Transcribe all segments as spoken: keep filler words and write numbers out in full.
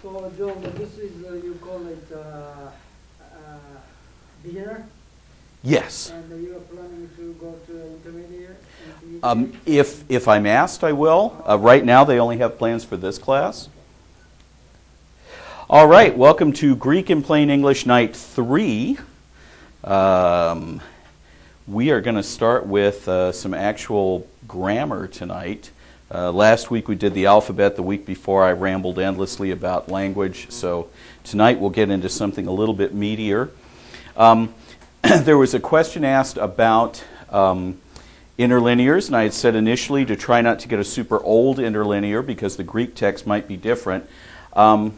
So, John, this is, uh, you call it uh, uh, beginner, Yes. and you are planning to go to intermediate? Um, intermediate? if if I'm asked, I will. Uh, right now, they only have plans for this class. All right, welcome to Greek in Plain English Night three. Um, we are going to start with uh, some actual grammar tonight. Uh, last week we did the alphabet. The week before I rambled endlessly about language. So tonight we'll get into something a little bit meatier. Um, there was a question asked about um, interlinears, and I had said initially to try not to get a super old interlinear because the Greek text might be different. Um,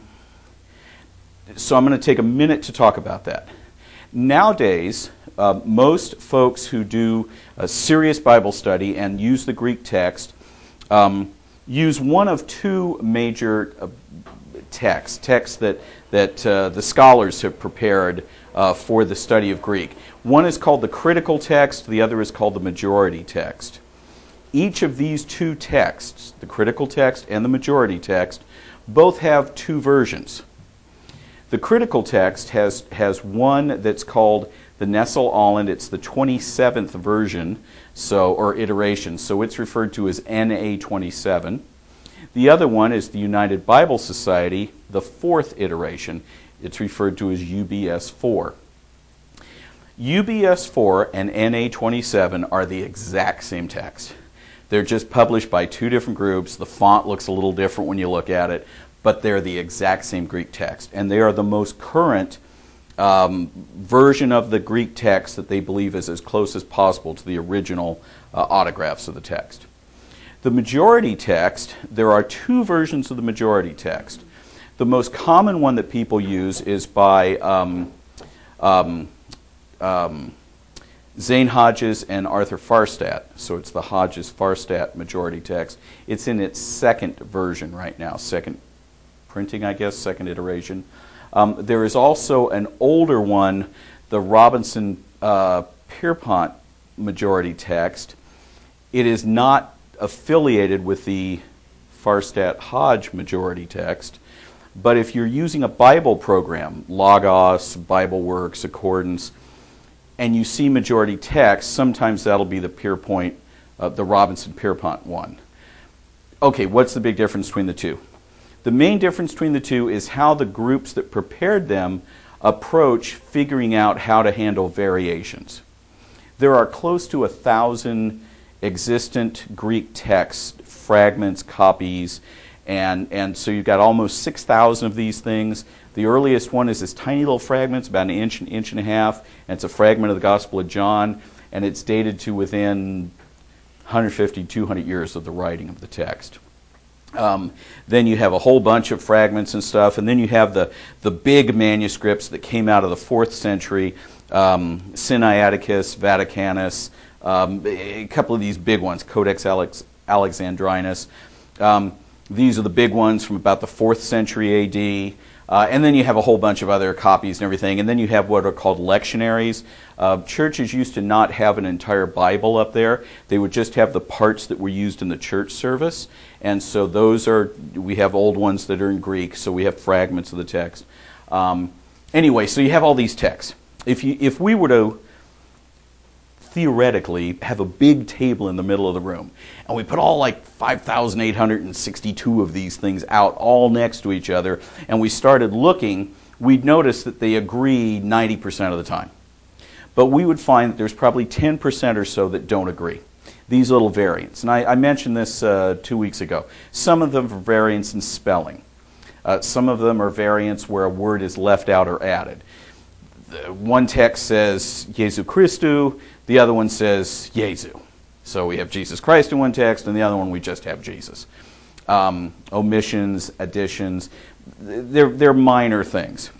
so I'm going to take a minute to talk about that. Nowadays, uh, most folks who do a serious Bible study and use the Greek text um, use one of two major uh, texts, texts that, that uh, the scholars have prepared uh, for the study of Greek. One is called the critical text, the other is called the majority text. Each of these two texts, the critical text and the majority text, both have two versions. The critical text has, has one that's called the Nestle Aland. It's the twenty-seventh version, so or iteration, so it's referred to as N A twenty-seven. The other one is the United Bible Society, the fourth iteration. It's referred to as U B S four. U B S four and N A twenty-seven are the exact same text. They're just published by two different groups. The font looks a little different when you look at it, but they're the exact same Greek text. And they are the most current um, version of the Greek text that they believe is as close as possible to the original uh, autographs of the text. The majority text, there are two versions of the majority text. The most common one that people use is by um, um, um, Zane Hodges and Arthur Farstad. So it's the Hodges-Farstad majority text. It's in its second version right now, second printing, I guess, second iteration. Um, there is also an older one, the Robinson uh, Pierpont majority text. It is not affiliated with the Farstad Hodge majority text, but if you're using a Bible program, Logos, BibleWorks, Accordance, and you see majority text, sometimes that'll be the Pierpont, uh, the Robinson Pierpont one. Okay, what's the big difference between the two? The main difference between the two is how the groups that prepared them approach figuring out how to handle variations. There are close to a thousand existent Greek text fragments, copies, and, and so you've got almost six thousand of these things. The earliest one is this tiny little fragment, it's about an inch, an inch and a half, and it's a fragment of the Gospel of John, and it's dated to within one hundred fifty, two hundred years of the writing of the text. Um, then you have a whole bunch of fragments and stuff, and then you have the, the big manuscripts that came out of the fourth century, um, Sinaiticus, Vaticanus, um, a couple of these big ones, Codex Alex, Alexandrinus. Um, these are the big ones from about the fourth century A D. Uh, and then you have a whole bunch of other copies and everything. And then you have what are called lectionaries. Uh, churches used to not have an entire Bible up there. They would just have the parts that were used in the church service. And so those are, we have old ones that are in Greek, so we have fragments of the text. Um, anyway, so you have all these texts. If you, if we were to theoretically have a big table in the middle of the room, and we put all like five thousand eight hundred sixty-two of these things out all next to each other, and we started looking, we'd notice that they agree ninety percent of the time. But we would find that there's probably ten percent or so that don't agree. These little variants. And I, I mentioned this uh, two weeks ago. Some of them are variants in spelling. Uh, some of them are variants where a word is left out or added. The one text says Jesu Christou, the other one says Jesu. So we have Jesus Christ in one text, and the other one we just have Jesus. Um, omissions, additions, they're, they're minor things.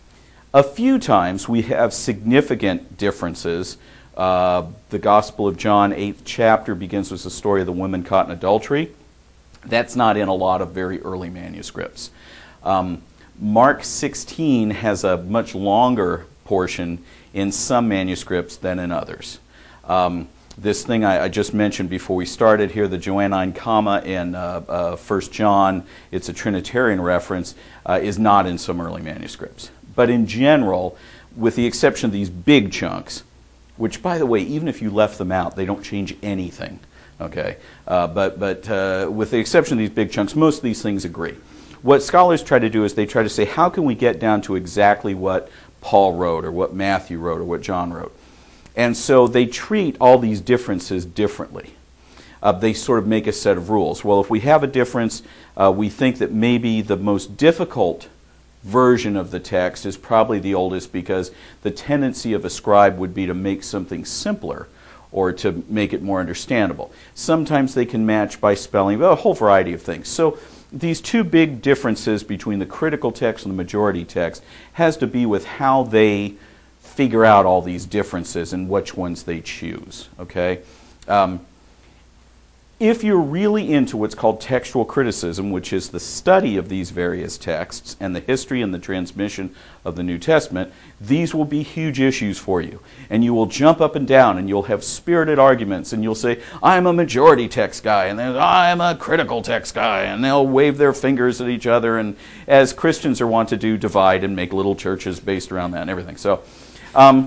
A few times we have significant differences. Uh, the Gospel of John, eighth chapter, begins with the story of the woman caught in adultery. That's not in a lot of very early manuscripts. Um, Mark sixteen has a much longer portion in some manuscripts than in others. Um, this thing I, I just mentioned before we started here, the Johannine comma in uh, uh, First John, it's a Trinitarian reference, uh, is not in some early manuscripts. But in general, with the exception of these big chunks, which, by the way, even if you left them out, they don't change anything. Okay, uh, but but uh, with the exception of these big chunks, most of these things agree. What scholars try to do is they try to say, how can we get down to exactly what Paul wrote or what Matthew wrote or what John wrote? And so they treat all these differences differently. Uh, they sort of make a set of rules. Well, if we have a difference, uh, we think that maybe the most difficult version of the text is probably the oldest, because the tendency of a scribe would be to make something simpler or to make it more understandable. Sometimes they can match by spelling, a whole variety of things. So these two big differences between the critical text and the majority text has to be with how they figure out all these differences and which ones they choose. Okay. Um, If you're really into what's called textual criticism, which is the study of these various texts and the history and the transmission of the New Testament, these will be huge issues for you. And you will jump up and down and you'll have spirited arguments and you'll say, I'm a majority text guy, and then I'm a critical text guy, and they'll wave their fingers at each other, and as Christians are wont to do, divide and make little churches based around that and everything. So, um,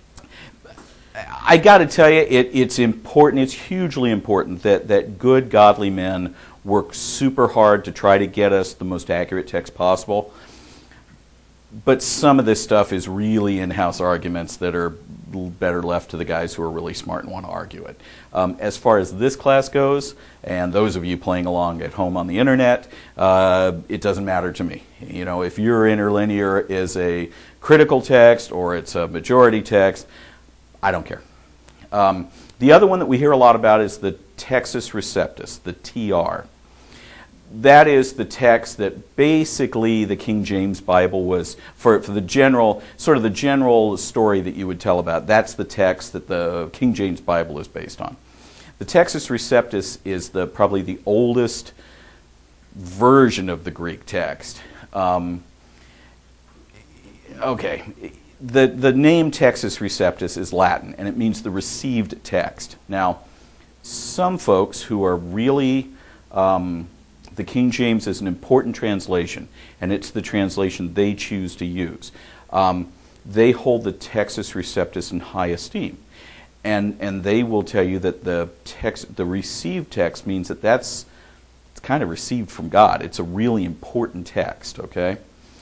I got to tell you, it, it's important, it's hugely important that, that good, godly men work super hard to try to get us the most accurate text possible. But some of this stuff is really in-house arguments that are better left to the guys who are really smart and want to argue it. Um, as far as this class goes, and those of you playing along at home on the internet, uh, it doesn't matter to me. You know, if your interlinear is a critical text or it's a majority text, I don't care. Um, the other one that we hear a lot about is the Textus Receptus, the T R. That is the text that basically the King James Bible was, for, for the general, sort of the general story that you would tell about. That's the text that the King James Bible is based on. The Textus Receptus is the probably the oldest version of the Greek text. Um, okay. The, the name Textus Receptus is Latin, and it means the received text. Now, some folks who are really, um, the King James is an important translation, and it's the translation they choose to use. Um, they hold the Textus Receptus in high esteem, and and they will tell you that the text, the received text, means that that's it's kind of received from God. It's a really important text. Okay.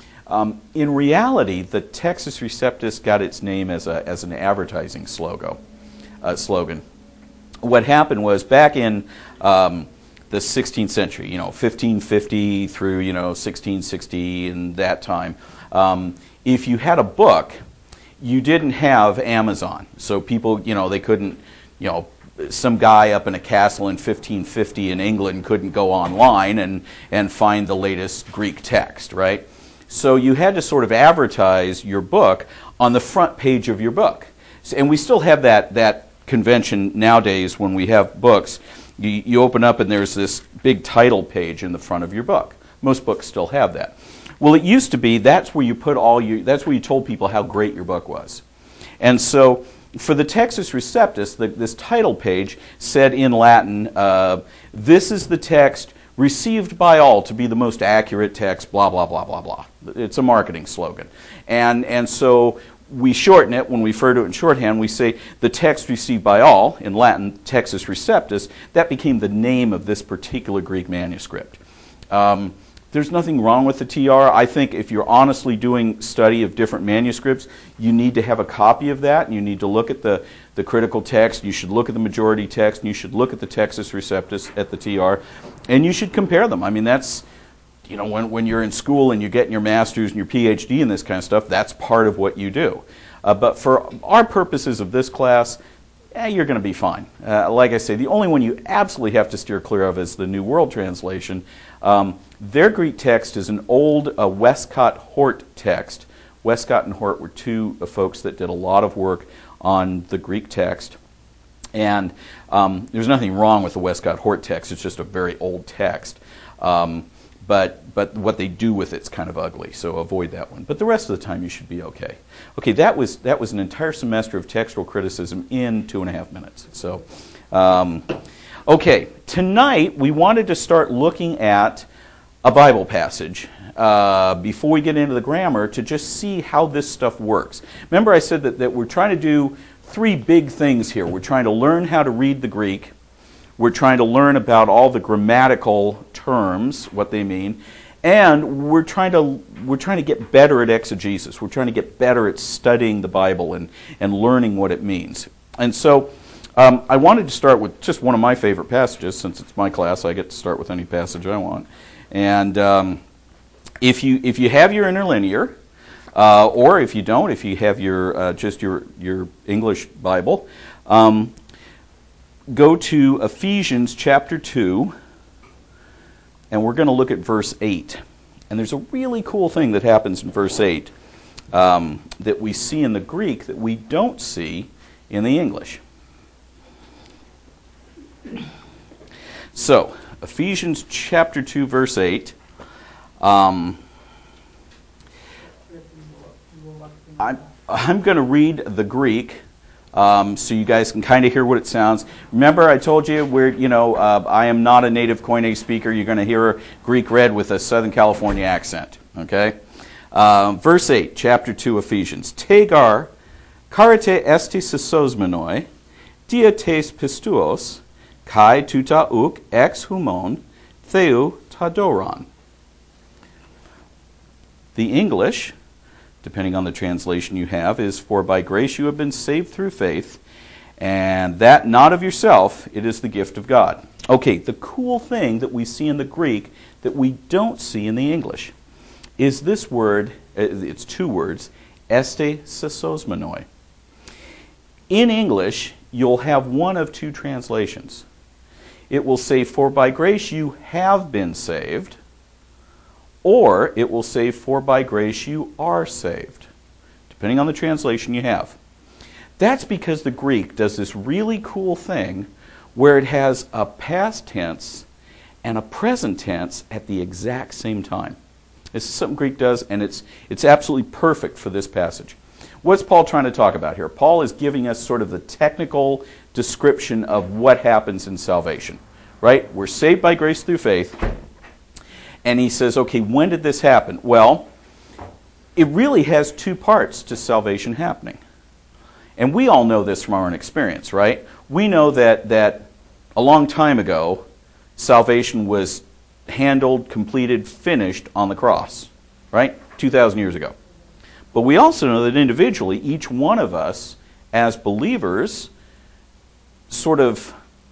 Um, in reality, the Textus Receptus got its name as a as an advertising slogan. Uh, slogan. What happened was back in um, the sixteenth century, you know, fifteen fifty through you know sixteen sixty, and that time, um, if you had a book, you didn't have Amazon, so people, you know, they couldn't, you know. Some guy up in a castle in fifteen fifty in England couldn't go online and and find the latest Greek text, right? So you had to sort of advertise your book on the front page of your book. And we still have that that convention nowadays when we have books. You, you open up and there's this big title page in the front of your book. Most books still have that. Well, it used to be that's where you put all your, that's where you told people how great your book was. And so for the Textus Receptus, the, this title page said in Latin, uh, this is the text received by all to be the most accurate text, blah, blah, blah, blah, blah. It's a marketing slogan. And and so we shorten it. When we refer to it in shorthand, we say the text received by all, in Latin, Textus Receptus. That became the name of this particular Greek manuscript. Um, there's nothing wrong with the T R. I think if you're honestly doing study of different manuscripts, you need to have a copy of that, and you need to look at the, the critical text, you should look at the majority text, and you should look at the Textus Receptus at the T R, and you should compare them. I mean, that's, you know, when, when you're in school and you're getting your master's and your P H D and this kind of stuff, that's part of what you do. Uh, but for our purposes of this class, eh, you're going to be fine. Uh, like I say, the only one you absolutely have to steer clear of is the New World Translation. Um, their Greek text is an old uh, Westcott-Hort text. Westcott and Hort were two uh, folks that did a lot of work on the Greek text. And um, there's nothing wrong with the Westcott-Hort text. It's just a very old text. Um, but but what they do with it's kind of ugly, so avoid that one. But the rest of the time you should be okay. Okay, that was that was an entire semester of textual criticism in two and a half minutes. So, um, okay, tonight we wanted to start looking at a Bible passage uh, before we get into the grammar to just see how this stuff works. Remember I said that, that we're trying to do three big things here. We're trying to learn how to read the Greek. We're trying to learn about all the grammatical terms, what they mean, and we're trying to we're trying to get better at exegesis. We're trying to get better at studying the Bible and, and learning what it means. And so um, I wanted to start with just one of my favorite passages. Since it's my class, I get to start with any passage I want. And um, if you if you have your interlinear, uh, or if you don't, if you have your uh, just your your English Bible. Um, Go to Ephesians chapter two, and we're going to look at verse eight. And there's a really cool thing that happens in verse eight um, that we see in the Greek that we don't see in the English. So, Ephesians chapter two, verse eight. Um, I'm, I'm going to read the Greek. Um, so you guys can kind of hear what it sounds. Remember, I told you we're, you know, uh, I am not a native Koine speaker. You're going to hear Greek read with a Southern California accent. Okay, um, verse eight, chapter two, Ephesians. Tegar, karate esti sisosmenoi, diates pistuos, kai tuta uk ex humon, theu tadoron. The English, depending on the translation you have, is for by grace you have been saved through faith, and that not of yourself, it is the gift of God. Okay, the cool thing that we see in the Greek that we don't see in the English is this word, it's two words, este sisosmenoi. In English, you'll have one of two translations. It will say, for by grace you have been saved, or it will say, for by grace you are saved, depending on the translation you have. That's because the Greek does this really cool thing where it has a past tense and a present tense at the exact same time. This is something Greek does, and it's it's absolutely perfect for this passage. What's Paul trying to talk about here? Paul is giving us sort of the technical description of what happens in salvation, right? We're saved by grace through faith. And he says, okay, when did this happen? Well, it really has two parts to salvation happening. And we all know this from our own experience, right? We know that, that a long time ago, salvation was handled, completed, finished on the cross, right? two thousand years ago. But we also know that individually, each one of us, as believers, sort of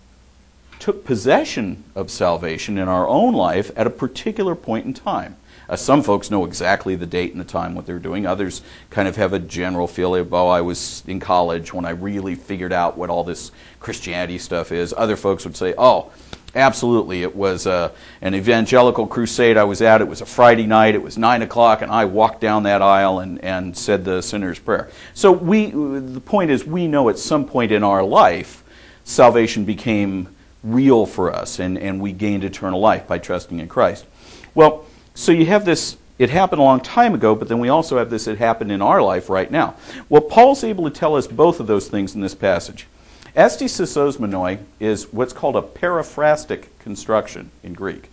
took possession of salvation in our own life at a particular point in time. Uh, some folks know exactly the date and the time what they're doing. Others kind of have a general feeling of, oh, I was in college when I really figured out what all this Christianity stuff is. Other folks would say, oh, absolutely, it was uh, an evangelical crusade I was at. It was a Friday night. It was nine o'clock, and I walked down that aisle and, and said the sinner's prayer. So we, the point is, we know at some point in our life, salvation became real for us, and, and we gained eternal life by trusting in Christ. Well, so you have this, it happened a long time ago, but then we also have this, it happened in our life right now. Well, Paul's able to tell us both of those things in this passage. Esti sisosmenoi is what's called a periphrastic construction in Greek.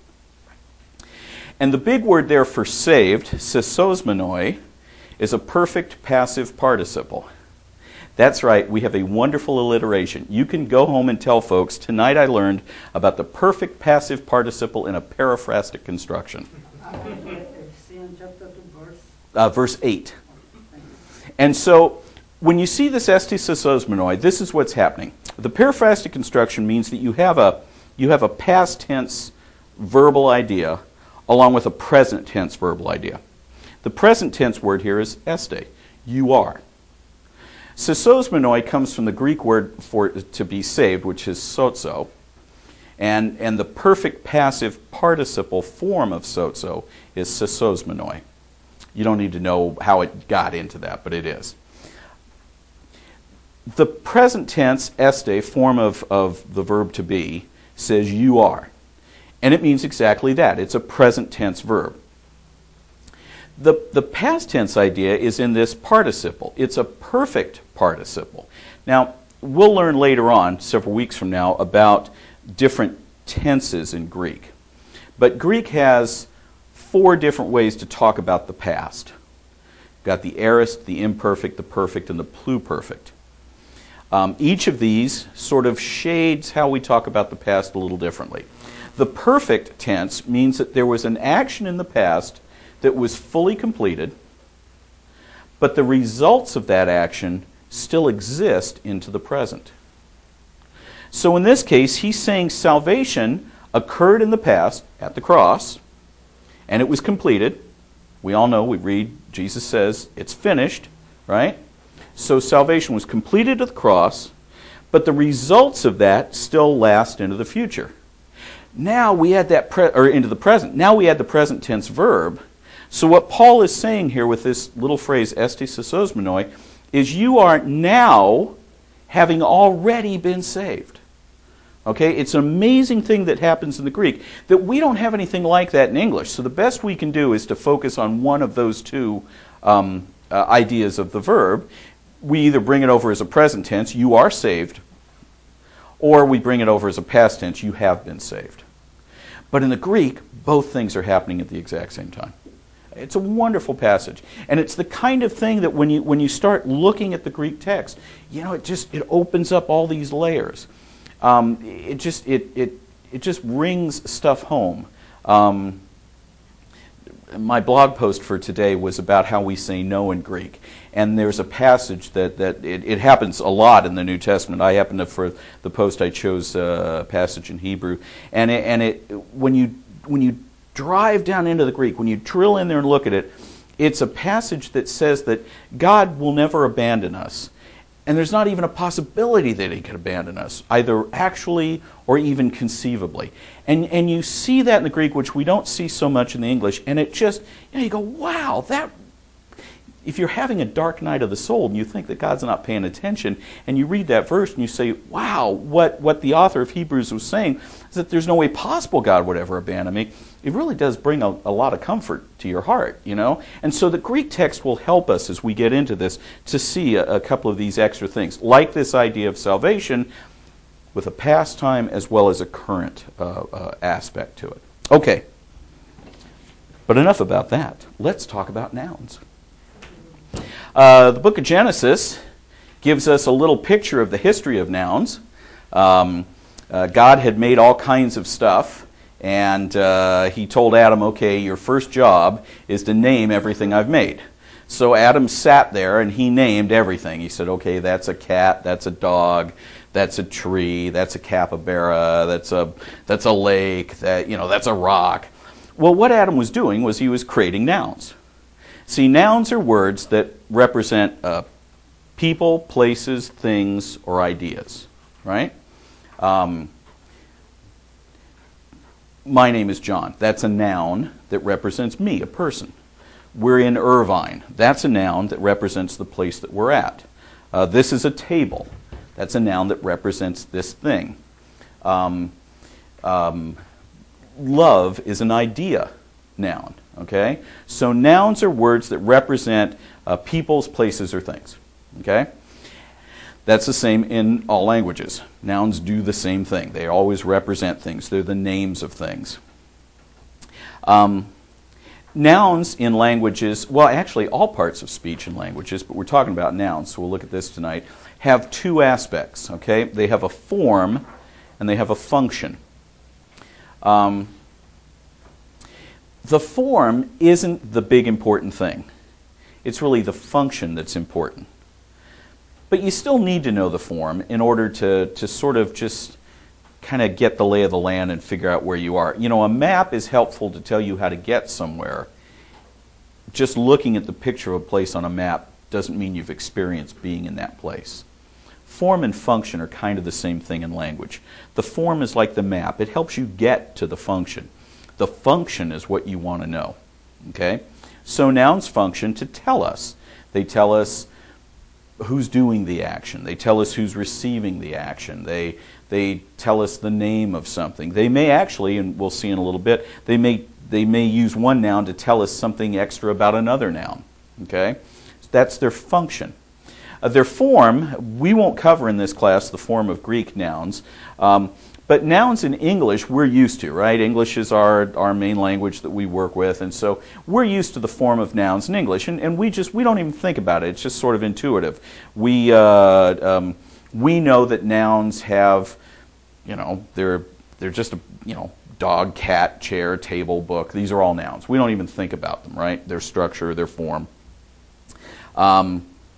And the big word there for saved, sisosmenoi, is a perfect passive participle. That's right, we have a wonderful alliteration. You can go home and tell folks, tonight I learned about the perfect passive participle in a periphrastic construction. Uh, verse eight. And so, when you see this esti sisosmenoi, this is what's happening. The periphrastic construction means that you have a you have a past tense verbal idea along with a present tense verbal idea. The present tense word here is este. You are. Sisosmenoi comes from the Greek word for to be saved, which is sozo, and, and the perfect passive participle form of sozo is sisosmenoi. You don't need to know how it got into that, but it is. The present tense este form of, of the verb to be says you are. And it means exactly that. It's a present tense verb. The, the past tense idea is in this participle. It's a perfect participle. Now, we'll learn later on, several weeks from now, about different tenses in Greek. But Greek has four different ways to talk about the past. You've got the aorist, the imperfect, the perfect, and the pluperfect. Um, each of these sort of shades how we talk about the past a little differently. The perfect tense means that there was an action in the past that was fully completed, but the results of that action still exist into the present. So in this case, he's saying salvation occurred in the past at the cross, and it was completed. We all know, we read, Jesus says, it's finished, right? So salvation was completed at the cross, but the results of that still last into the future. Now we add that, pre- or into the present. Now we add the present tense verb. So what Paul is saying here with this little phrase, estis sosmenoi, is you are now having already been saved. Okay, it's an amazing thing that happens in the Greek that we don't have anything like that in English. So the best we can do is to focus on one of those two um, uh, ideas of the verb. We either bring it over as a present tense, you are saved, or we bring it over as a past tense, you have been saved. But in the Greek, both things are happening at the exact same time. It's a wonderful passage. And it's the kind of thing that when you when you start looking at the Greek text, you know, it just it opens up all these layers. Um, it just it it it just rings stuff home. Um, my blog post for today was about how we say no in Greek. And there's a passage that, that it, it happens a lot in the New Testament. I happen to, for the post, I chose a passage in Hebrew. And it, and it when you when you drive down into the Greek, when you drill in there and look at it, it's a passage that says that God will never abandon us. And there's not even a possibility that he could abandon us, either actually or even conceivably. And and you see that in the Greek, which we don't see so much in the English, and it just, you know, you go, wow, that, if you're having a dark night of the soul and you think that God's not paying attention, and you read that verse and you say, wow, what, what the author of Hebrews was saying is that there's no way possible God would ever abandon me. It really does bring a, a lot of comfort to your heart, you know? And so the Greek text will help us as we get into this to see a, a couple of these extra things, like this idea of salvation with a past time as well as a current uh, uh, aspect to it. Okay, but enough about that. Let's talk about nouns. Uh, the book of Genesis gives us a little picture of the history of nouns. Um, uh, God had made all kinds of stuff, and uh, he told Adam, okay, your first job is to name everything I've made. So Adam sat there and he named everything. He said, okay, that's a cat, that's a dog, that's a tree, that's a capybara, that's a that's a lake, that you know, that's a rock. Well, what Adam was doing was he was creating nouns. See, nouns are words that represent uh, people, places, things, or ideas, right? Um, my name is John. That's a noun that represents me, a person. We're in Irvine. That's a noun that represents the place that we're at. Uh, this is a table. That's a noun that represents this thing. Um, um, love is an idea noun. Okay? So nouns are words that represent uh, peoples, places, or things. Okay? That's the same in all languages. Nouns do the same thing. They always represent things. They're the names of things. Um, nouns in languages, well, actually all parts of speech in languages, but we're talking about nouns, so we'll look at this tonight, have two aspects. Okay? They have a form and they have a function. Um, The form isn't the big important thing. It's really the function that's important. But you still need to know the form in order to, to sort of just kind of get the lay of the land and figure out where you are. You know, a map is helpful to tell you how to get somewhere. Just looking at the picture of a place on a map doesn't mean you've experienced being in that place. Form and function are kind of the same thing in language. The form is like the map. It helps you get to the function. The function is what you want to know. Okay? So nouns function to tell us. They tell us who's doing the action. They tell us who's receiving the action. They they tell us the name of something. They may actually, and we'll see in a little bit, they may they may use one noun to tell us something extra about another noun. Okay, that's their function. Uh, their form, we won't cover in this class the form of Greek nouns. Um, But nouns in English, we're used to, right? English is our, our main language that we work with, and so we're used to the form of nouns in English, and, and we just, we don't even think about it. It's just sort of intuitive. We, uh, um, we know that nouns have, you know, they're, they're just a, you know, dog, cat, chair, table, book. These are all nouns. We don't even think about them, right? Their structure, their form. Um,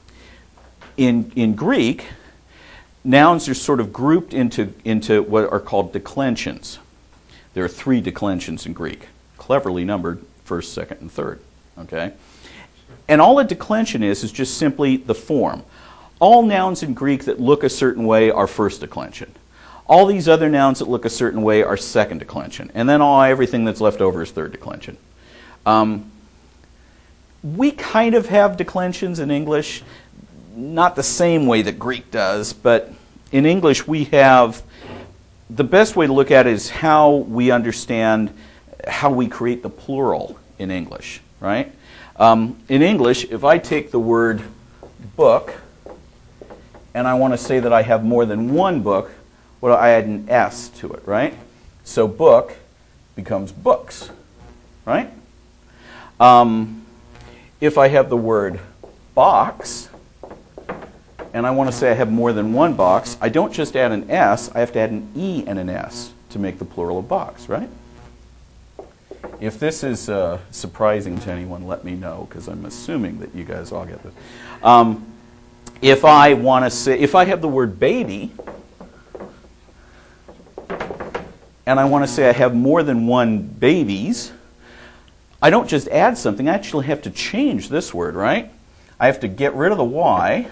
in, in Greek, nouns are sort of grouped into, into what are called declensions. There are three declensions in Greek, cleverly numbered first, second, and third. Okay? And all a declension is is just simply the form. All nouns in Greek that look a certain way are first declension. All these other nouns that look a certain way are second declension. And then all everything that's left over is third declension. Um, we kind of have declensions in English. Not the same way that Greek does, but in English we have, the best way to look at it is how we understand how we create the plural in English, right? Um, in English, if I take the word book and I want to say that I have more than one book, well, I add an S to it, right? So book becomes books, right? Um, if I have the word box, and I want to say I have more than one box, I don't just add an S, I have to add an E and an S to make the plural of box, right? If this is uh, surprising to anyone, let me know, because I'm assuming that you guys all get this. Um, if I want to say, if I have the word baby, and I want to say I have more than one babies, I don't just add something, I actually have to change this word, right? I have to get rid of the Y,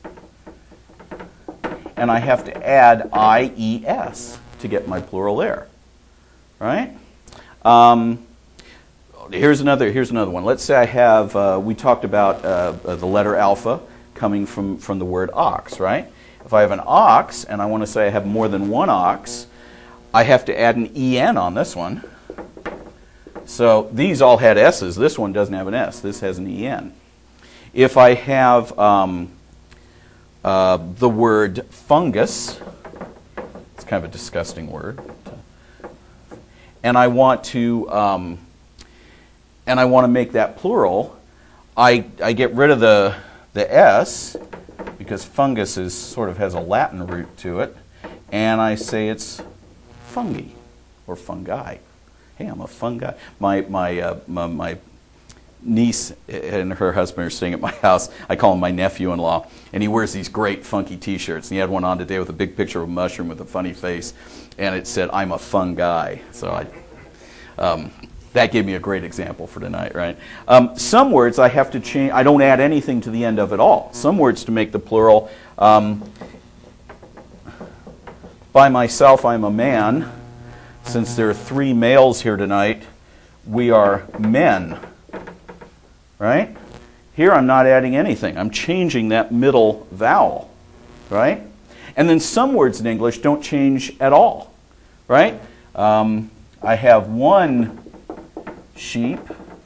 and I have to add I E S to get my plural there, right? Um, here's another. Here's another one. Let's say I have. Uh, we talked about uh, the letter alpha coming from from the word ox, right? If I have an ox and I want to say I have more than one ox, I have to add an E N on this one. So these all had S's. This one doesn't have an S. This has an E N. If I have um, Uh, the word fungus, it's kind of a disgusting word, and I want to um, and I want to make that plural, I I get rid of the the S because fungus is sort of has a Latin root to it, and I say it's fungi or fungi. Hey, I'm a fungi. My my uh, my, my niece and her husband are staying at my house. I call him my nephew-in-law, and he wears these great funky T-shirts. And he had one on today with a big picture of a mushroom with a funny face, and it said, "I'm a fun guy." So I, um, that gave me a great example for tonight, right? Um, some words I have to change. I don't add anything to the end of it all. Some words to make the plural. Um, by myself, I'm a man. Since there are three males here tonight, we are men. Right? Here I'm not adding anything. I'm changing that middle vowel. Right? And then some words in English don't change at all. Right? Um, I have one sheep,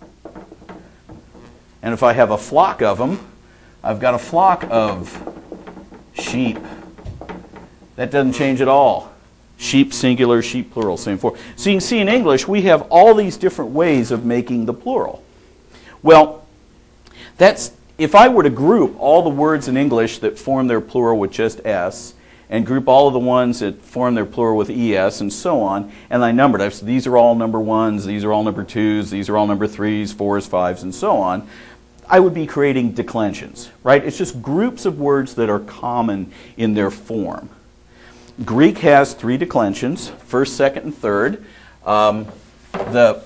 and if I have a flock of them, I've got a flock of sheep. That doesn't change at all. Sheep singular, sheep plural, same form. So you can see in English we have all these different ways of making the plural. Well, that's if I were to group all the words in English that form their plural with just S, and group all of the ones that form their plural with E S, and so on, and I numbered it. So these are all number ones, these are all number twos, these are all number threes, fours, fives, and so on, I would be creating declensions, right? It's just groups of words that are common in their form. Greek has three declensions, first, second, and third. Um, the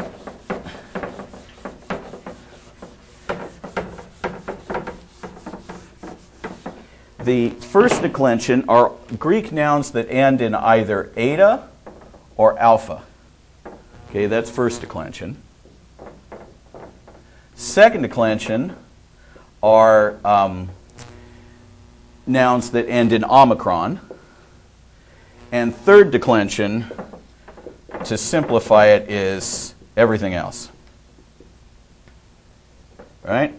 The first declension are Greek nouns that end in either eta or alpha. Okay, that's first declension. Second declension are um, nouns that end in omicron. And third declension, to simplify it, is everything else. Right?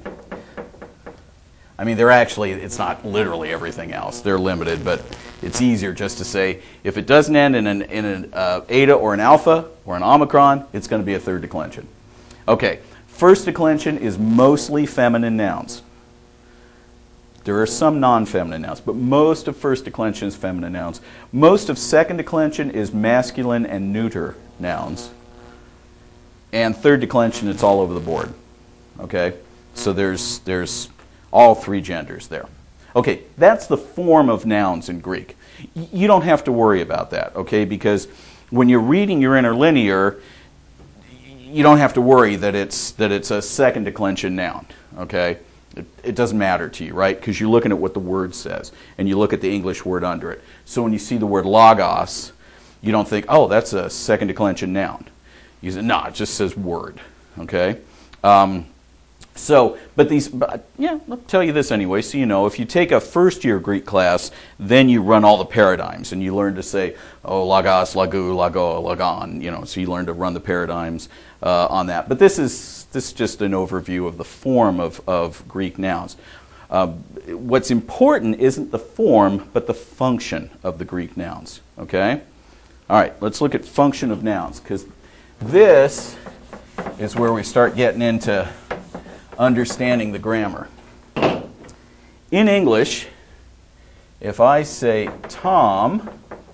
I mean, they're actually, it's not literally everything else. They're limited, but it's easier just to say, if it doesn't end in an, in an uh, eta or an alpha or an omicron, it's going to be a third declension. Okay, first declension is mostly feminine nouns. There are some non-feminine nouns, but most of first declension is feminine nouns. Most of second declension is masculine and neuter nouns. And third declension, it's all over the board. Okay? So there's there's all three genders there. Okay, that's the form of nouns in Greek. Y- you don't have to worry about that, okay? Because when you're reading your interlinear, you don't have to worry that it's that it's a second declension noun, okay? It, it doesn't matter to you, right? Because you're looking at what the word says, and you look at the English word under it. So when you see the word logos, you don't think, oh, that's a second declension noun. You say, no, it just says word, okay? Um, so, but these, but, yeah, I'll tell you this anyway, so you know, if you take a first-year Greek class, then you run all the paradigms, and you learn to say, oh, logos, logou, logo, logon, you know, so you learn to run the paradigms uh, on that. But this is this is just an overview of the form of, of Greek nouns. Uh, what's important isn't the form, but the function of the Greek nouns, okay? All right, let's look at function of nouns, because this is where we start getting into understanding the grammar. In English, if I say Tom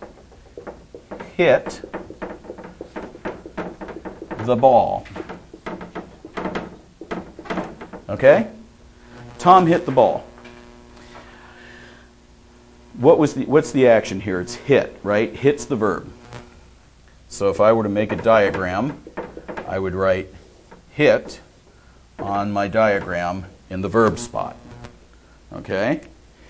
hit the ball, okay? Tom hit the ball. What was the what's the action here? It's hit, right? Hit's the verb. So if I were to make a diagram, I would write hit on my diagram in the verb spot. Okay?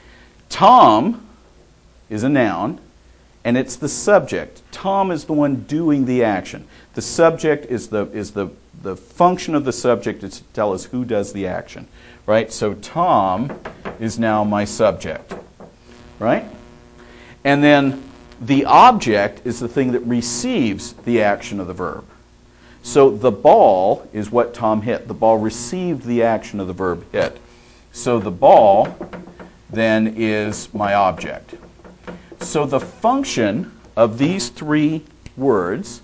Tom is a noun, and it's the subject. Tom is the one doing the action. The subject is the is the the function of the subject is to tell us who does the action. Right? So Tom is now my subject. Right? And then the object is the thing that receives the action of the verb. So the ball is what Tom hit. The ball received the action of the verb hit. So the ball then is my object. So the function of these three words,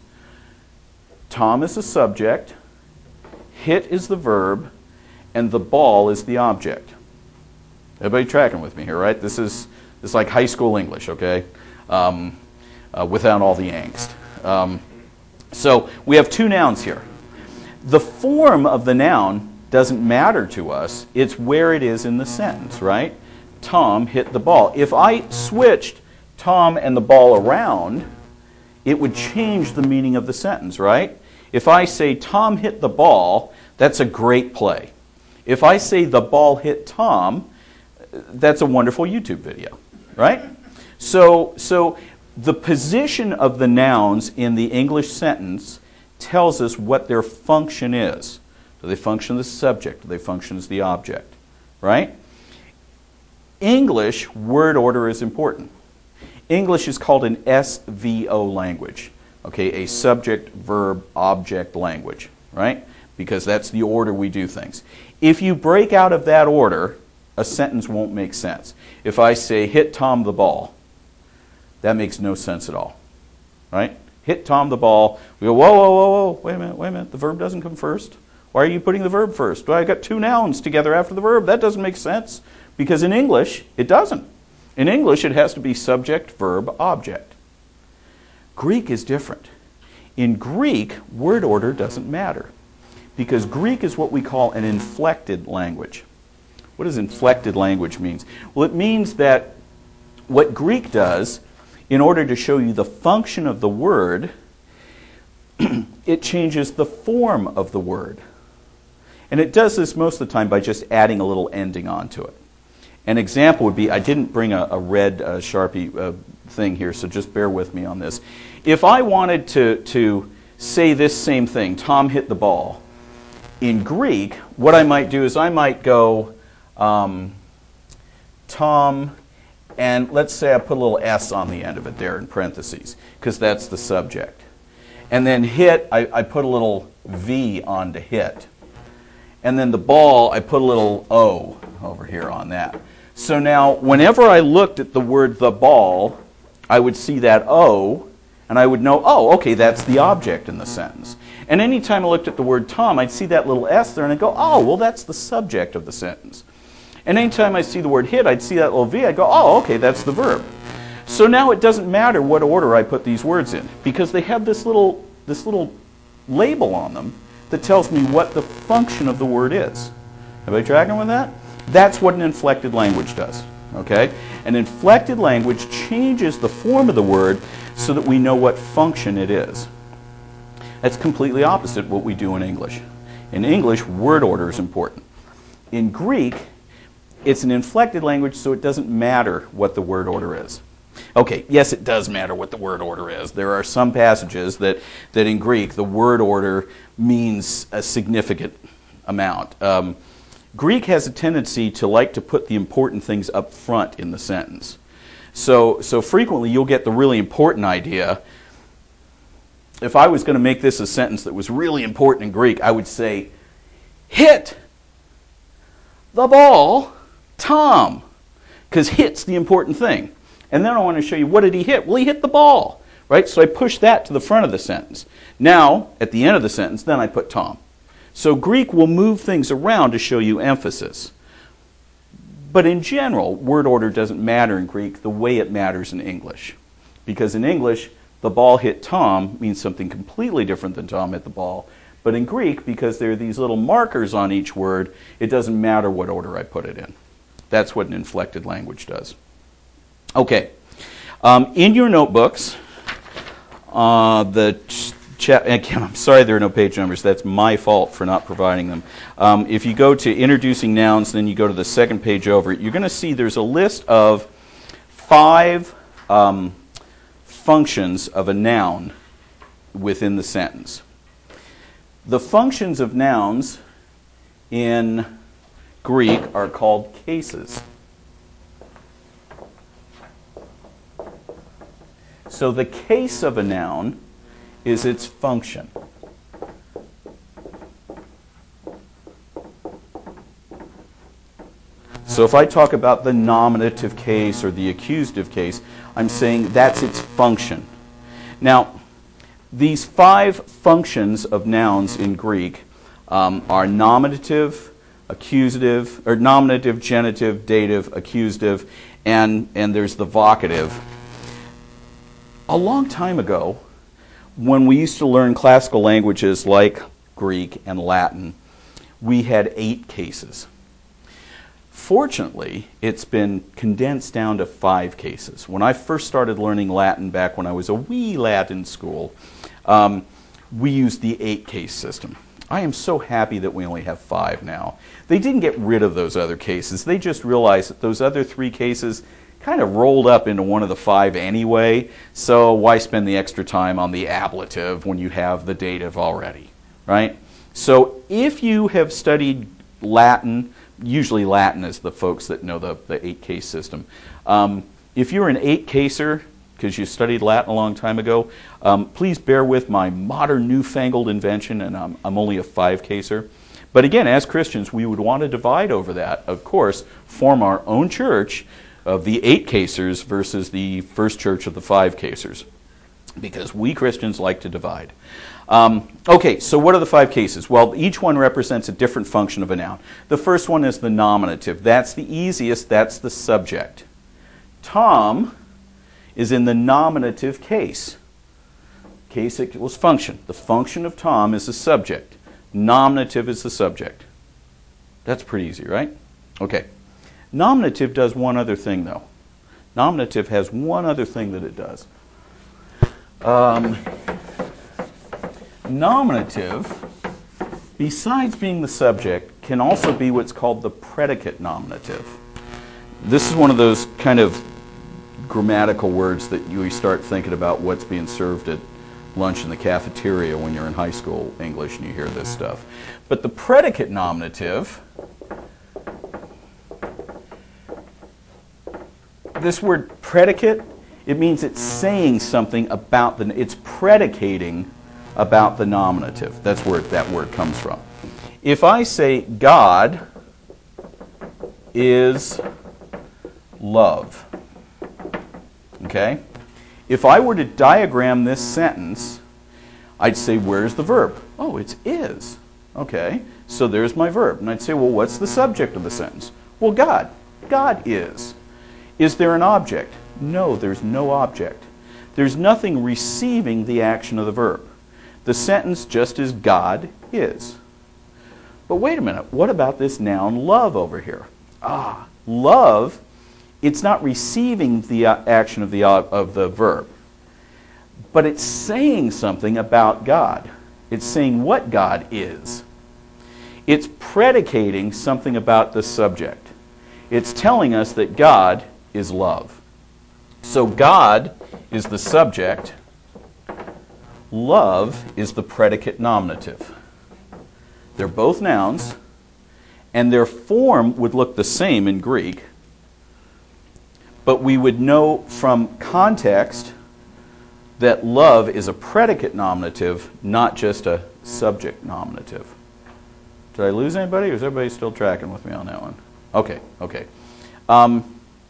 Tom is the subject, hit is the verb, and the ball is the object. Everybody tracking with me here, right? This is this is like high school English, okay? Um, uh, without all the angst. Um, So we have two nouns here. The form of the noun doesn't matter to us. It's where it is in the sentence, right? Tom hit the ball. If I switched Tom and the ball around, it would change the meaning of the sentence, right? If I say Tom hit the ball, that's a great play. If I say the ball hit Tom, that's a wonderful YouTube video, right? So, so the position of the nouns in the English sentence tells us what their function is. Do they function as the subject? Do they function as the object? Right? English word order is important. English is called an S V O language. Okay, a subject, verb, object language, right? Because that's the order we do things. If you break out of that order, a sentence won't make sense. If I say, hit Tom the ball, that makes no sense at all, right? Hit Tom the ball. We go, whoa, whoa, whoa, whoa, wait a minute, wait a minute. The verb doesn't come first. Why are you putting the verb first? Well, I got two nouns together after the verb. That doesn't make sense. Because in English, it doesn't. In English, it has to be subject, verb, object. Greek is different. In Greek, word order doesn't matter. Because Greek is what we call an inflected language. What does inflected language mean? Well, it means that what Greek does, in order to show you the function of the word, it changes the form of the word. And it does this most of the time by just adding a little ending onto it. An example would be, I didn't bring a, a red uh, Sharpie uh, thing here, so just bear with me on this. If I wanted to, to say this same thing, Tom hit the ball, in Greek, what I might do is I might go, um, Tom, And let's say I put a little S on the end of it there in parentheses, because that's the subject. And then hit, I, I put a little V onto hit. And then the ball, I put a little O over here on that. So now, whenever I looked at the word the ball, I would see that O, and I would know, oh, okay, that's the object in the sentence. And anytime I looked at the word Tom, I'd see that little S there, and I'd go, oh, well, that's the subject of the sentence. And anytime I see the word hit, I'd see that little V, I'd go, oh, okay, that's the verb. So now it doesn't matter what order I put these words in, because they have this little, this little label on them that tells me what the function of the word is. Everybody tracking with that? That's what an inflected language does. Okay? An inflected language changes the form of the word so that we know what function it is. That's completely opposite what we do in English. In English, word order is important. In Greek, it's an inflected language, so it doesn't matter what the word order is. Okay, yes, it does matter what the word order is. There are some passages that, that in Greek, the word order means a significant amount. Um, Greek has a tendency to like to put the important things up front in the sentence. So, so frequently you'll get the really important idea. If I was going to make this a sentence that was really important in Greek, I would say, hit the ball, Tom, because hit's the important thing. And then I want to show you, what did he hit? Well, he hit the ball, right? So I push that to the front of the sentence. Now, at the end of the sentence, then I put Tom. So Greek will move things around to show you emphasis. But in general, word order doesn't matter in Greek the way it matters in English. Because in English, the ball hit Tom means something completely different than Tom hit the ball. But in Greek, because there are these little markers on each word, it doesn't matter what order I put it in. That's what an inflected language does. Okay. Um, in your notebooks, uh, the cha- again, I'm sorry there are no page numbers. That's my fault for not providing them. Um, if you go to introducing nouns, then you go to the second page over, you're going to see there's a list of five um, functions of a noun within the sentence. The functions of nouns in Greek are called cases. So the case of a noun is its function. So if I talk about the nominative case or the accusative case, I'm saying that's its function. Now, these five functions of nouns in Greek um, are nominative, accusative, or nominative, genitive, dative, accusative, and, and there's the vocative. A long time ago, when we used to learn classical languages like Greek and Latin, we had eight cases. Fortunately, it's been condensed down to five cases. When I first started learning Latin back when I was a wee lad in school, um, we used the eight-case system. I am so happy that we only have five now. They didn't get rid of those other cases. They just realized that those other three cases kind of rolled up into one of the five anyway, so why spend the extra time on the ablative when you have the dative already, right? So if you have studied Latin, usually Latin is the folks that know the, the eight-case system. Um, if you're an eight-caser, because you studied Latin a long time ago, um, please bear with my modern newfangled invention, and I'm, I'm only a five-caser. But again, as Christians, we would want to divide over that, of course, form our own church of the eight-casers versus the First Church of the five-casers, because we Christians like to divide. Um, okay, so what are the five cases? Well, each one represents a different function of a noun. The first one is the nominative. That's the easiest. That's the subject. Tom is in the nominative case. Case equals function. The function of Tom is the subject. Nominative is the subject. That's pretty easy, right? Okay. Nominative does one other thing, though. Nominative has one other thing that it does. Um, nominative, besides being the subject, can also be what's called the predicate nominative. This is one of those kind of grammatical words that you start thinking about what's being served at lunch in the cafeteria when you're in high school English and you hear this stuff. But the predicate nominative this word predicate, it means it's saying something about the, it's predicating about the nominative. That's where that word comes from. If I say God is love, okay? If I were to diagram this sentence, I'd say, where's the verb? Oh, it's is. Okay, so there's my verb. And I'd say, well, what's the subject of the sentence? Well, God. God is. Is there an object? No, there's no object. There's nothing receiving the action of the verb. The sentence just is God is. But wait a minute, what about this noun love over here? Ah, love, it's not receiving the uh, action of the, uh, of the verb, but it's saying something about God. It's saying what God is. It's predicating something about the subject. It's telling us that God is love. So God is the subject. Love is the predicate nominative. They're both nouns, and their form would look the same in Greek, but we would know from context that love is a predicate nominative, not just a subject nominative. Did I lose anybody, or is everybody still tracking with me on that one? Okay, okay. Um,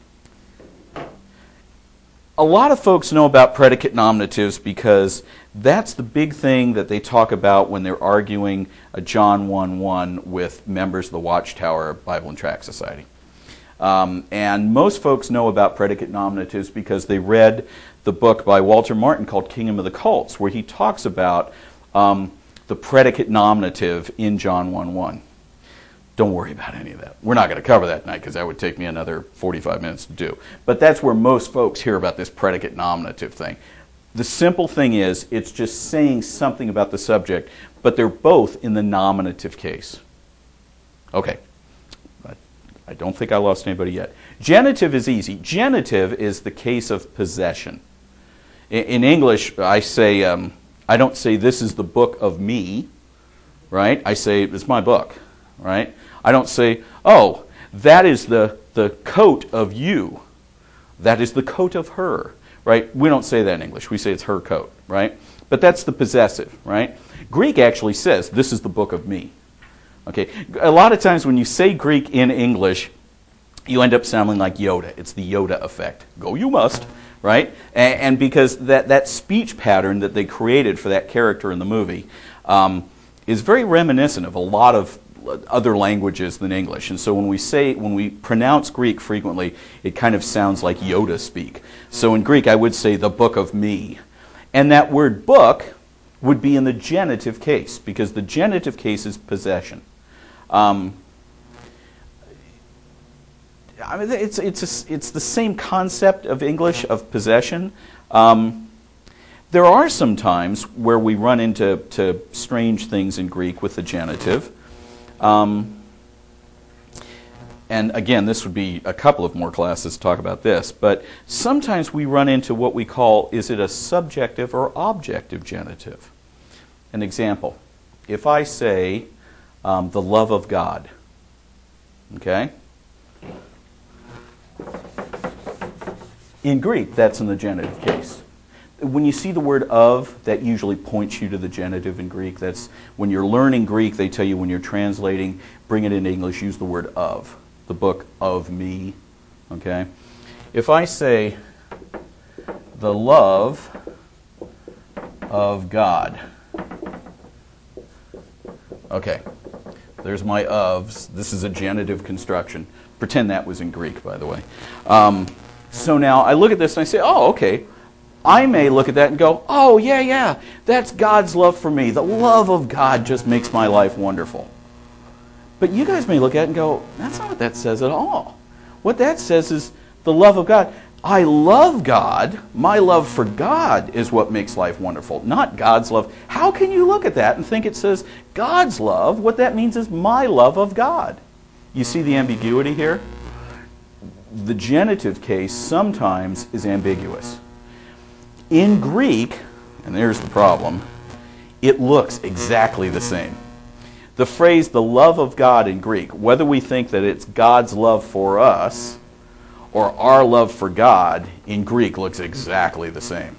a lot of folks know about predicate nominatives because that's the big thing that they talk about when they're arguing a John one one with members of the Watchtower Bible and Tract Society. Um, and most folks know about predicate nominatives because they read the book by Walter Martin called Kingdom of the Cults, where he talks about um, the predicate nominative in John one one. Don't worry about any of that. We're not going to cover that tonight because that would take me another forty-five minutes to do. But that's where most folks hear about this predicate nominative thing. The simple thing is, it's just saying something about the subject, but they're both in the nominative case. Okay. I don't think I lost anybody yet. Genitive is easy. Genitive is the case of possession. In, in English, I say, um, I don't say this is the book of me, right? I say it's my book, right? I don't say, oh, that is the, the coat of you. That is the coat of her, right? We don't say that in English. We say it's her coat, right? But that's the possessive, right? Greek actually says, this is the book of me. Okay, a lot of times when you say Greek in English, you end up sounding like Yoda. It's the Yoda effect. Go you must, right? And, and because that, that speech pattern that they created for that character in the movie um, is very reminiscent of a lot of other languages than English. And so when we say, when we pronounce Greek frequently, it kind of sounds like Yoda speak. So in Greek, I would say the book of me. And that word book would be in the genitive case, because the genitive case is possession. Um, I mean, it's it's a, it's the same concept of English of possession. Um, there are some times where we run into to strange things in Greek with the genitive. Um, and again, this would be a couple of more classes to talk about this. But sometimes we run into what we call, is it a subjective or objective genitive? An example. If I say, um, the love of God, okay? In Greek, that's in the genitive case. When you see the word of, that usually points you to the genitive in Greek. That's when you're learning Greek, they tell you when you're translating, bring it into English, use the word of. The book of me, okay? If I say, the love of God, okay, there's my ofs. This is a genitive construction. Pretend that was in Greek, by the way. Um, so now I look at this and I say, oh, okay. I may look at that and go, oh, yeah, yeah, that's God's love for me. The love of God just makes my life wonderful. But you guys may look at it and go, that's not what that says at all. What that says is the love of God. I love God. My love for God is what makes life wonderful, not God's love. How can you look at that and think it says God's love? What that means is my love of God. You see the ambiguity here? The genitive case sometimes is ambiguous. In Greek, and there's the problem, it looks exactly the same. The phrase, the love of God in Greek, whether we think that it's God's love for us, or our love for God in Greek looks exactly the same.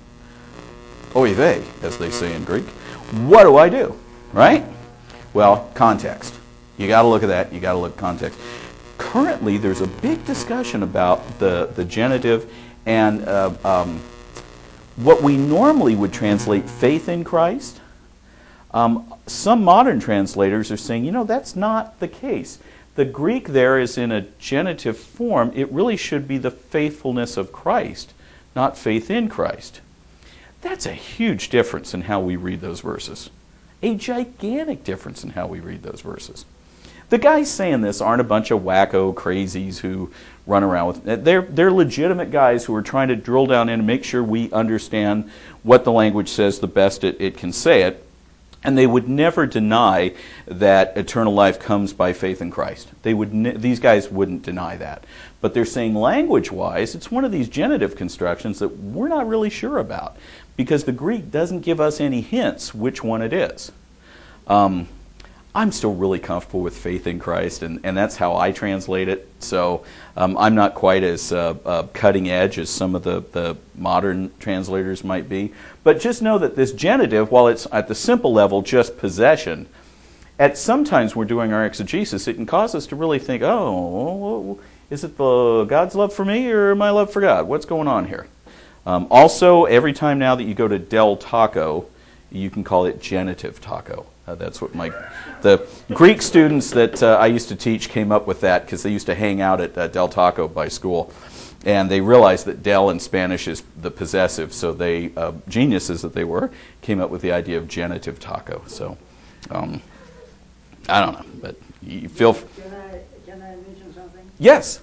Oy vey, as they say in Greek. What do I do? Right? Well, context. You got to look at that. You got to look at context. Currently, there's a big discussion about the, the genitive and uh, um, what we normally would translate faith in Christ. Um, some modern translators are saying, you know, that's not the case. The Greek there is in a genitive form. It really should be the faithfulness of Christ, not faith in Christ. That's a huge difference in how we read those verses. A gigantic difference in how we read those verses. The guys saying this aren't a bunch of wacko crazies who run around with... They're, they're legitimate guys who are trying to drill down in and make sure we understand what the language says the best it, it can say it. And they would never deny that eternal life comes by faith in Christ. They would. Ne- these guys wouldn't deny that. But they're saying language-wise, it's one of these genitive constructions that we're not really sure about, because the Greek doesn't give us any hints which one it is. Um, I'm still really comfortable with faith in Christ, and, and that's how I translate it. So um, I'm not quite as uh, uh, cutting edge as some of the, the modern translators might be. But just know that this genitive, while it's at the simple level just possession, at sometimes we're doing our exegesis, it can cause us to really think, oh, is it the God's love for me or my love for God? What's going on here? Um, also, every time now that you go to Del Taco, you can call it genitive taco. Uh, that's what my the Greek students that uh, I used to teach came up with that, because they used to hang out at uh, Del Taco by school, and they realized that del in Spanish is the possessive, so they uh, geniuses that they were came up with the idea of genitive taco. So um, I don't know, but you feel. F- can I can I mention something? Yes.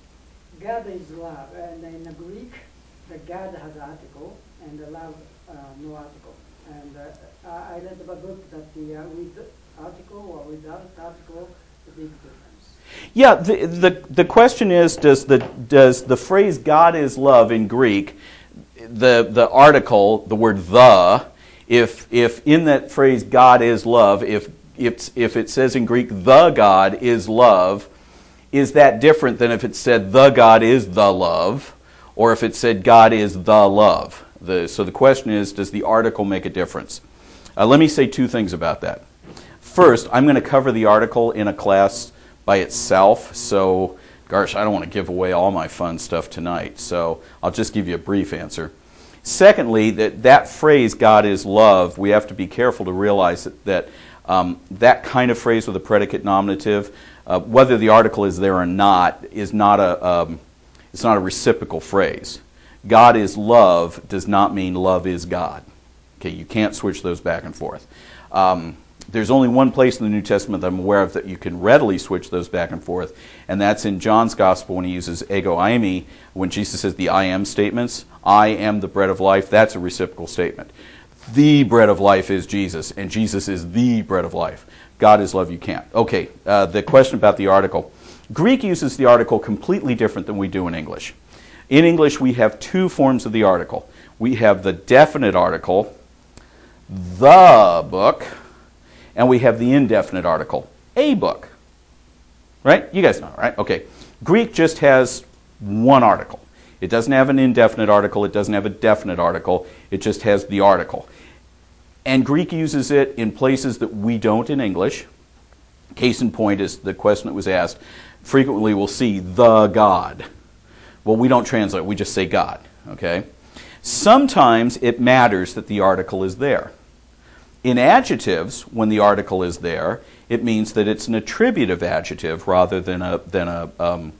God is love, and in the Greek, the God has article and the love uh, no article. And uh, I read the book that the uh, with article or without article, the big difference. Yeah, the, the the question is, does the does the phrase God is love in Greek, the the article, the word the, if if in that phrase God is love, if if if it says in Greek the God is love, is that different than if it said the God is the love, or if it said God is the love? The, so the question is, does the article make a difference? Uh, let me say two things about that. First, I'm going to cover the article in a class by itself, so, gosh, I don't want to give away all my fun stuff tonight, so I'll just give you a brief answer. Secondly, that, that phrase, God is love, we have to be careful to realize that that, um, that kind of phrase with a predicate nominative, uh, whether the article is there or not, is not a, um, it's not a reciprocal phrase. God is love does not mean love is God. Okay, you can't switch those back and forth. Um, there's only one place in the New Testament that I'm aware of that you can readily switch those back and forth, and that's in John's Gospel when he uses ego eimi, when Jesus says the I am statements. I am the bread of life. That's a reciprocal statement. The bread of life is Jesus, and Jesus is the bread of life. God is love, you can't. Okay, uh, the question about the article. Greek uses the article completely different than we do in English. In English, we have two forms of the article. We have the definite article, the book, and we have the indefinite article, a book. Right? You guys know, right? Okay. Greek just has one article. It doesn't have an indefinite article. It doesn't have a definite article. It just has the article. And Greek uses it in places that we don't in English. Case in point is the question that was asked. Frequently we'll see the God. Well, we don't translate. We just say God. Okay? Sometimes it matters that the article is there. In adjectives, when the article is there, it means that it's an attributive adjective rather than a than a. Um,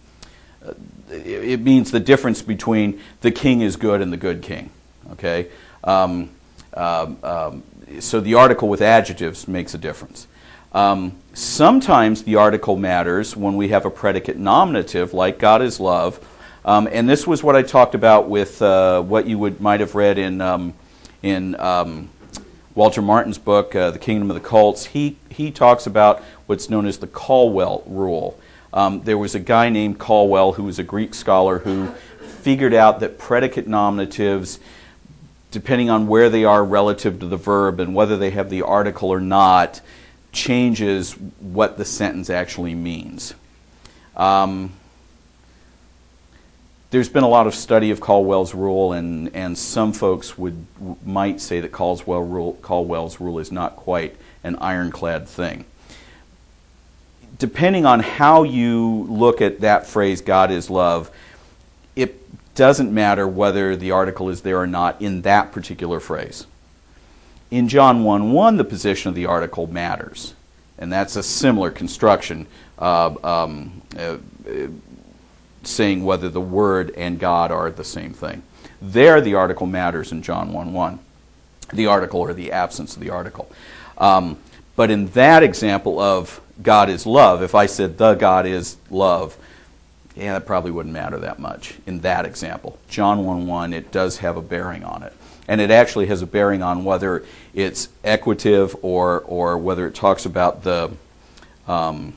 it means the difference between the king is good and the good king. Okay, um, um, um, so the article with adjectives makes a difference. Um, sometimes the article matters when we have a predicate nominative, like God is love. Um, and this was what I talked about with uh, what you would might have read in um, in um, Walter Martin's book, uh, The Kingdom of the Cults. He he talks about what's known as the Caldwell rule. Um, there was a guy named Caldwell who was a Greek scholar who figured out that predicate nominatives, depending on where they are relative to the verb and whether they have the article or not, changes what the sentence actually means. Um, there's been a lot of study of Caldwell's rule, and, and some folks would might say that Caldwell rule, Caldwell's rule is not quite an ironclad thing. Depending on how you look at that phrase, God is love, it doesn't matter whether the article is there or not in that particular phrase. In John one one, the position of the article matters, and that's a similar construction, uh, um, uh, uh, saying whether the Word and God are the same thing. There, the article matters in John one one, the article or the absence of the article. Um, but in that example of God is love, if I said the God is love, yeah, that probably wouldn't matter that much in that example. John one one, it does have a bearing on it. And it actually has a bearing on whether it's equative or or whether it talks about the um,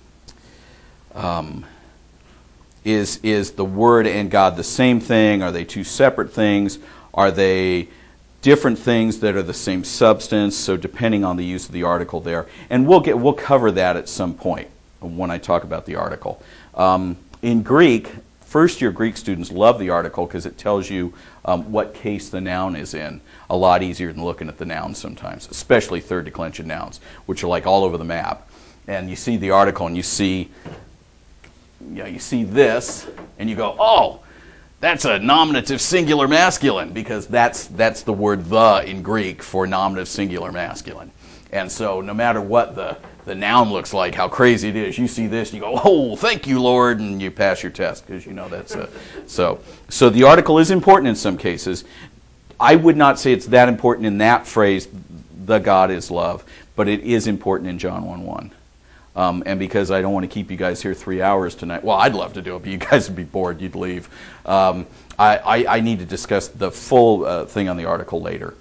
um, is is the Word and God the same thing? Are they two separate things? Are they different things that are the same substance? So depending on the use of the article there, and we'll get we'll cover that at some point when I talk about the article. Um, in Greek, first-year Greek students love the article because it tells you um, what case the noun is in. A lot easier than looking at the nouns sometimes, especially third declension nouns, which are like all over the map. And you see the article and you see, you know, you see this, and you go, oh, that's a nominative singular masculine, because that's that's the word the in Greek for nominative singular masculine. And so no matter what the, the noun looks like, how crazy it is, you see this and you go, oh, thank you, Lord, and you pass your test because you know that's a... So, so the article is important in some cases. I would not say it's that important in that phrase, the God is love, but it is important in John one one. Um, and because I don't want to keep you guys here three hours tonight, well, I'd love to do it, but you guys would be bored, you'd leave. Um, I, I, I need to discuss the full uh, thing on the article later.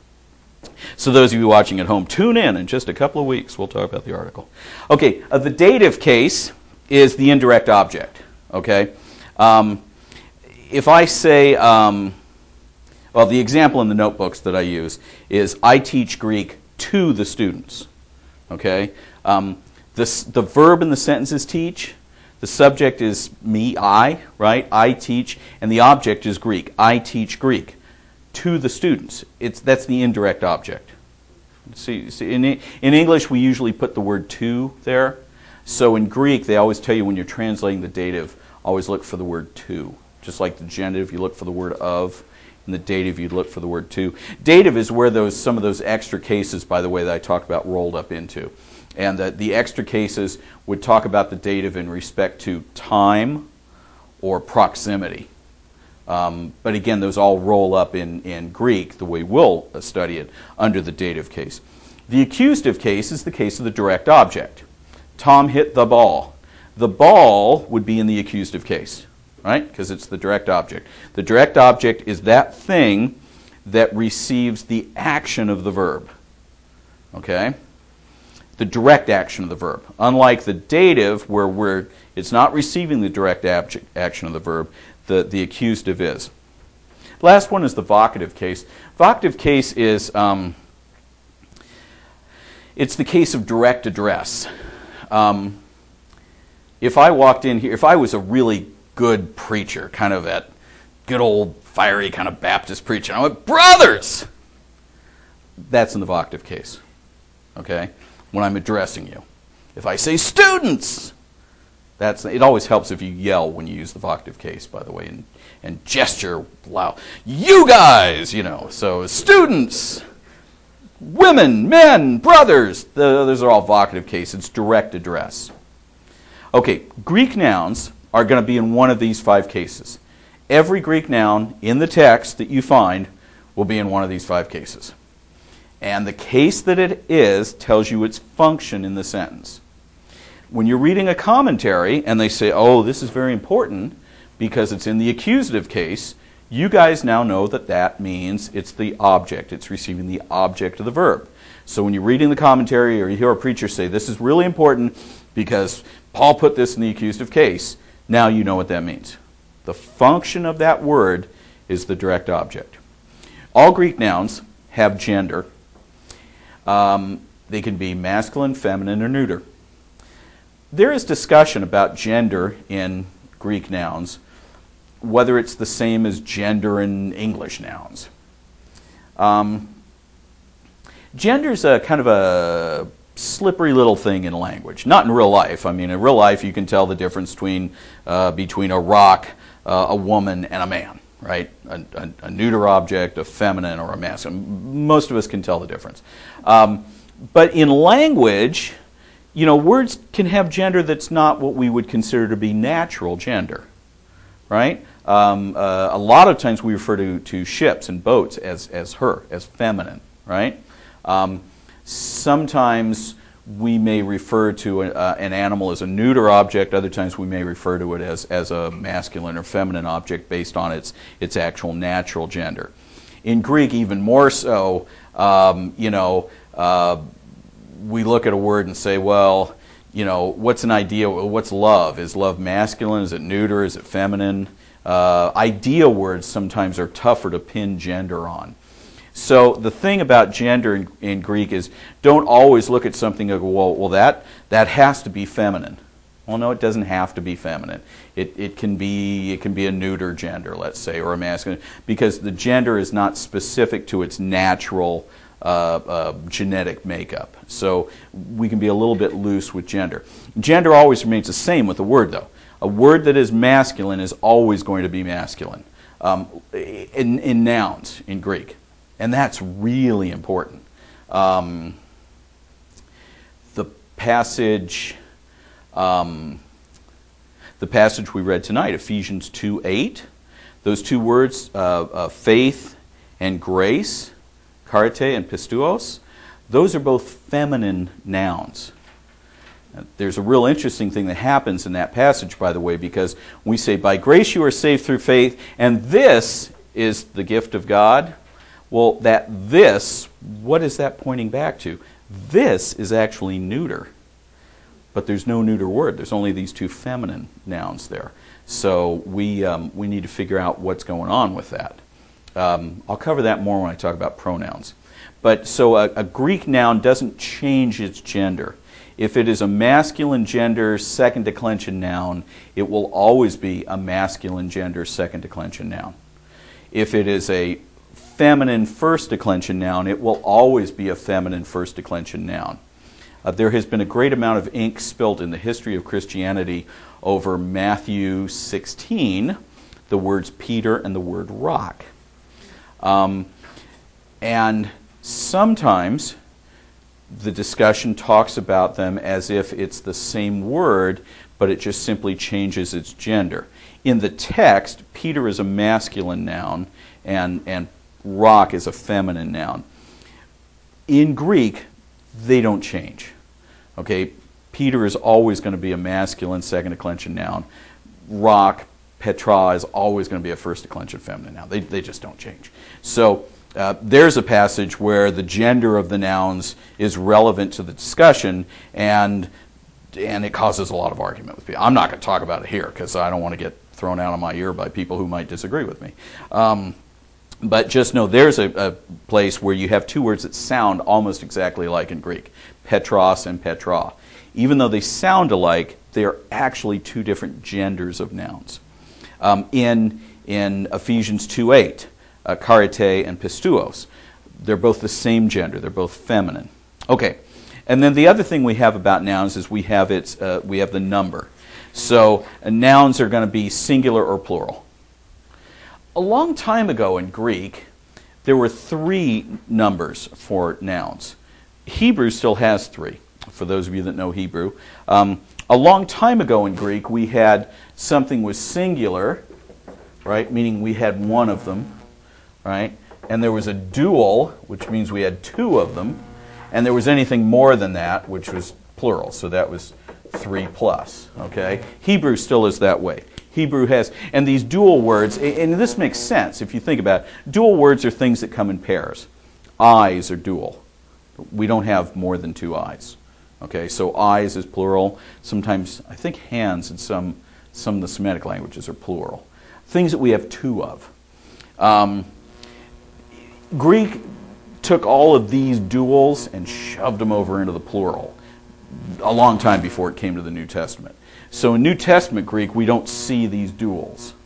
So those of you watching at home, tune in in just a couple of weeks. We'll talk about the article. Okay, uh, the dative case is the indirect object. Okay, um, if I say, um, well, the example in the notebooks that I use is I teach Greek to the students. Okay, um, this, the verb in the sentence is teach. The subject is me, I, right? I teach, and the object is Greek. I teach Greek to the students. It's that's the indirect object. See, see in in English we usually put the word to there. So in Greek they always tell you when you're translating the dative, always look for the word to. Just like the genitive, you look for the word of. In the dative, you'd look for the word to. Dative is where those some of those extra cases, by the way, that I talked about rolled up into. And the, the extra cases would talk about the dative in respect to time or proximity. Um, but again, those all roll up in, in Greek, the way we'll study it, under the dative case. The accusative case is the case of the direct object. Tom hit the ball. The ball would be in the accusative case, right? Because it's the direct object. The direct object is that thing that receives the action of the verb. Okay? The direct action of the verb. Unlike the dative, where we're, it's not receiving the direct abject action of the verb, The, the accusative is. Last one is the vocative case. Vocative case is, um, it's the case of direct address. Um, if I walked in here, if I was a really good preacher, kind of that good old fiery kind of Baptist preacher, and I went, brothers! That's in the vocative case, okay? When I'm addressing you. If I say students, That's it. Always helps if you yell when you use the vocative case, by the way, and, and gesture loud. You guys, you know. So students, women, men, brothers. The, those are all vocative cases. It's direct address. Okay, Greek nouns are going to be in one of these five cases. Every Greek noun in the text that you find will be in one of these five cases. And the case that it is tells you its function in the sentence. When you're reading a commentary and they say, oh, this is very important because it's in the accusative case, you guys now know that that means it's the object. It's receiving the object of the verb. So when you're reading the commentary or you hear a preacher say, this is really important because Paul put this in the accusative case, now you know what that means. The function of that word is the direct object. All Greek nouns have gender. Um, they can be masculine, feminine, or neuter. There is discussion about gender in Greek nouns. whether it's the same as gender in English nouns. Um, gender is a kind of a slippery little thing in language. Not in real life. I mean, in real life, you can tell the difference between uh, between a rock, uh, a woman, and a man, right? A, a, a neuter object, a feminine, or a masculine. Most of us can tell the difference. Um, but in language, you know, words can have gender that's not what we would consider to be natural gender, right? Um, uh, a lot of times we refer to, to ships and boats as, as her, as feminine, right? Um, sometimes we may refer to a, uh, an animal as a neuter object. Other times we may refer to it as, as a masculine or feminine object based on its, its actual natural gender. In Greek, even more so, um, you know, uh, we look at a word and say, well, you know, what's an idea? What's love? Is love masculine? Is it neuter? Is it feminine? Uh, idea words sometimes are tougher to pin gender on. So the thing about gender in, in Greek is don't always look at something and go, well, well that, that has to be feminine. Well, no, it doesn't have to be feminine. It, it can be it can be a neuter gender, let's say, or a masculine, because the gender is not specific to its natural uh, uh, genetic makeup. So we can be a little bit loose with gender. Gender always remains the same with a word, though. A word that is masculine is always going to be masculine um, in, in nouns in Greek. And that's really important. Um, the passage, um, the passage we read tonight, Ephesians two eight, those two words, uh, uh, faith and grace, charite and pistuos, those are both feminine nouns. There's a real interesting thing that happens in that passage, by the way, because we say, by grace you are saved through faith, and this is the gift of God. Well, that this, what is that pointing back to? This is actually neuter. But there's no neuter word. There's only these two feminine nouns there. So we um, we need to figure out what's going on with that. Um, I'll cover that more when I talk about pronouns. But so a, a Greek noun doesn't change its gender. If it is a masculine gender second declension noun, it will always be a masculine gender second declension noun. If it is a feminine first declension noun, it will always be a feminine first declension noun. Uh, there has been a great amount of ink spilt in the history of Christianity over Matthew sixteen, the words Peter and the word rock. Um, and sometimes the discussion talks about them as if it's the same word, but it just simply changes its gender. In the text, Peter is a masculine noun, and, and rock is a feminine noun. In Greek, they don't change. Okay, Peter is always going to be a masculine second declension noun. Rock, Petra, is always going to be a first declension feminine noun. They, they just don't change. So uh, there's a passage where the gender of the nouns is relevant to the discussion, and and it causes a lot of argument with people. I'm not going to talk about it here because I don't want to get thrown out of my ear by people who might disagree with me. Um, But just know there's a, a place where you have two words that sound almost exactly alike in Greek, Petros and Petra. Even though they sound alike, they're actually two different genders of nouns. Um, in, in Ephesians two eight, uh, charite and pistuos, they're both the same gender. They're both feminine. Okay, and then the other thing we have about nouns is we have its uh, we have the number. So uh, nouns are going to be singular or plural. A long time ago in Greek, there were three numbers for nouns. Hebrew still has three, for those of you that know Hebrew. Um, a long time ago in Greek, we had something was singular, right, meaning we had one of them, right? And there was a dual, which means we had two of them. And there was anything more than that, which was plural, so that was three plus, okay? Hebrew still is that way. Hebrew has, and these dual words, and this makes sense if you think about it. Dual words are things that come in pairs. Eyes are dual. We don't have more than two eyes. Okay, so eyes is plural. Sometimes, I think hands in some, some of the Semitic languages are plural. Things that we have two of. Um, Greek took all of these duals and shoved them over into the plural a long time before it came to the New Testament. So in New Testament Greek, we don't see these duals.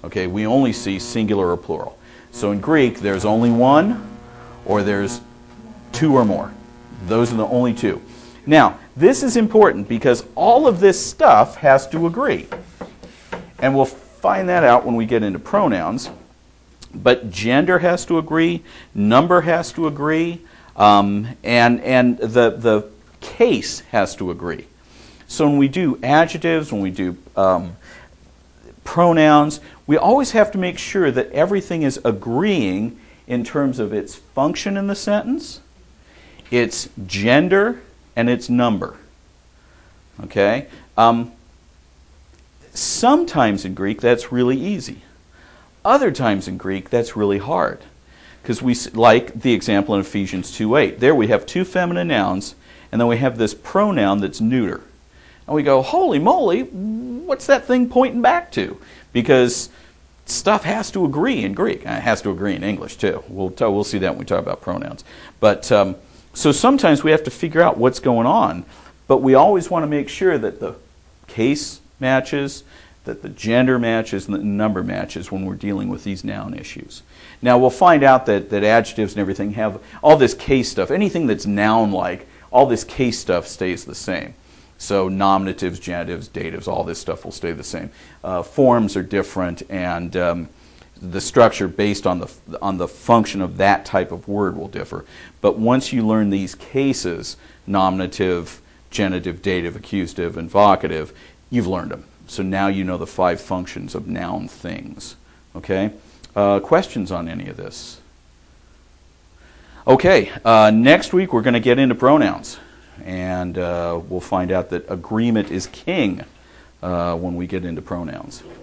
Okay, we only see singular or plural. So in Greek, there's only one, or there's two or more. Those are the only two. Now, this is important because all of this stuff has to agree. And we'll find that out when we get into pronouns. But gender has to agree, number has to agree, um, and and the the case has to agree. So when we do adjectives, when we do um, pronouns, we always have to make sure that everything is agreeing in terms of its function in the sentence, its gender, and its number. Okay? Um, sometimes in Greek that's really easy. Other times in Greek that's really hard. Because we, like the example in Ephesians two eight, there we have two feminine nouns, and then we have this pronoun that's neuter. And we go, holy moly, what's that thing pointing back to? Because stuff has to agree in Greek. And it has to agree in English, too. We'll, t- we'll see that when we talk about pronouns. But um, so sometimes we have to figure out what's going on. But we always want to make sure that the case matches, that the gender matches, and the number matches when we're dealing with these noun issues. Now, we'll find out that, that adjectives and everything have all this case stuff. Anything that's noun-like, all this case stuff stays the same. So nominatives, genitives, datives, all this stuff will stay the same. Uh, forms are different, and um, the structure based on the on the function of that type of word will differ. But once you learn these cases, nominative, genitive, dative, accusative, and vocative, you've learned them. So now you know the five functions of noun things. Okay? Uh, questions on any of this? Okay, uh, next week we're going to get into pronouns. And uh, we'll find out that agreement is king uh, when we get into pronouns.